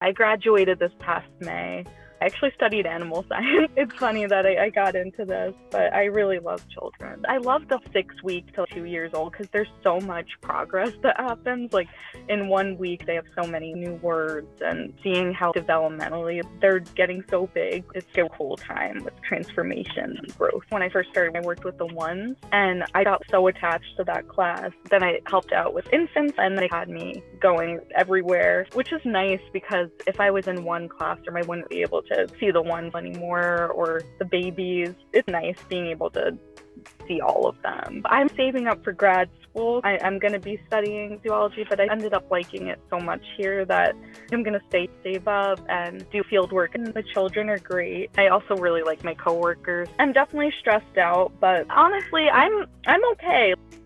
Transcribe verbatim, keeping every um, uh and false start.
I graduated this past May. I actually studied animal science. It's funny that I, I got into this, but I really love children. I love the six week till two years old because there's so much progress that happens. Like in one week, they have so many new words, and seeing how developmentally they're getting so big. It's a cool time with transformation and growth. When I first started, I worked with the ones, and I got so attached to that class. Then I helped out with infants, and they had me going everywhere, which is nice because if I was in one classroom, I wouldn't be able to to see the ones anymore or the babies. It's nice being able to see all of them. I'm saving up for grad school. I, I'm going to be studying zoology, but I ended up liking it so much here that I'm going to stay, save up and do field work. And the children are great. I also really like my coworkers. I'm definitely stressed out, but honestly, I'm I'm okay.